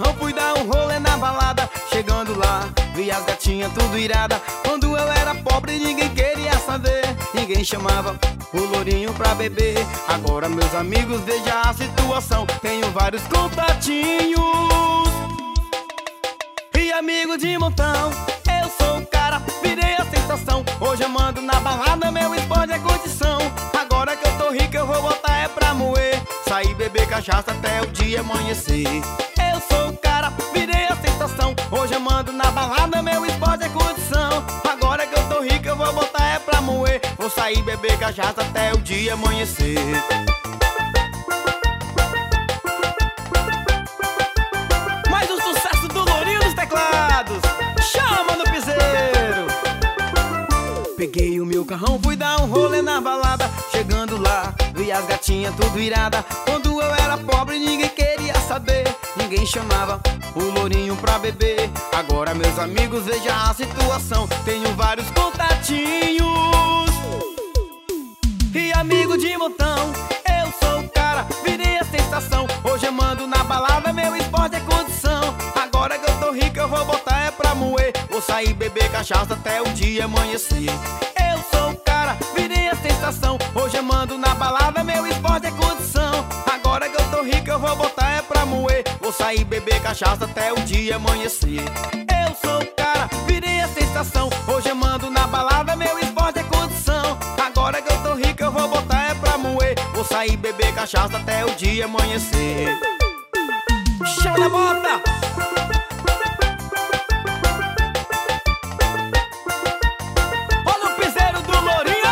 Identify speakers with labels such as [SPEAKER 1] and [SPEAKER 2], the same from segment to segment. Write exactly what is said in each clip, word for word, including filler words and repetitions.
[SPEAKER 1] carrão, fui dar um rolê na balada. Chegando lá, vi as gatinhas tudo irada. Quando eu era pobre ninguém queria saber, ninguém chamava o lourinho pra beber. Agora meus amigos, veja a situação, tenho vários contatinhos e amigos de montão. Eu sou o cara, virei a sensação. Hoje eu mando na balada, meu esporte é condição. Agora que eu tô rico eu vou botar é pra moer, sair beber cachaça até o dia amanhecer. Eu sou o cara, virei a sensação. Hoje eu mando na balada, meu esporte é condição. Agora que eu tô rico eu vou botar é pra moer, vou sair beber cachaça até o dia amanhecer. Mais um sucesso do Lourinho dos teclados, chama no piseiro. Peguei o meu carrão, fui dar um rolê na balada. Chegando lá, vi as gatinhas tudo irada. Quando eu era pobre ninguém queria saber, ninguém chamava o lourinho pra beber. Agora meus amigos, veja a situação, tenho vários contatinhos e amigo de montão. Eu sou o cara, virei a sensação. Hoje eu mando na balada, meu esporte é condição. Agora que eu tô rico eu vou botar é pra moer, vou sair beber cachaça até o dia amanhecer. Eu sou o cara, virei a sensação. Hoje eu mando na balada, meu esporte é condição. Agora que eu tô rico eu vou botar é pra moer, vou sair beber cachaça até o dia amanhecer. Eu sou o cara, virei a sensação. Hoje eu mando na balada, meu esporte é condição. Agora que eu tô rico eu vou botar é pra moer, vou sair beber cachaça até o dia amanhecer. Chama na bota! Olha o piseiro do Lourinho!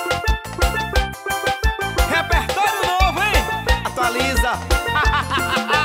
[SPEAKER 1] Repertório novo, hein? Atualiza!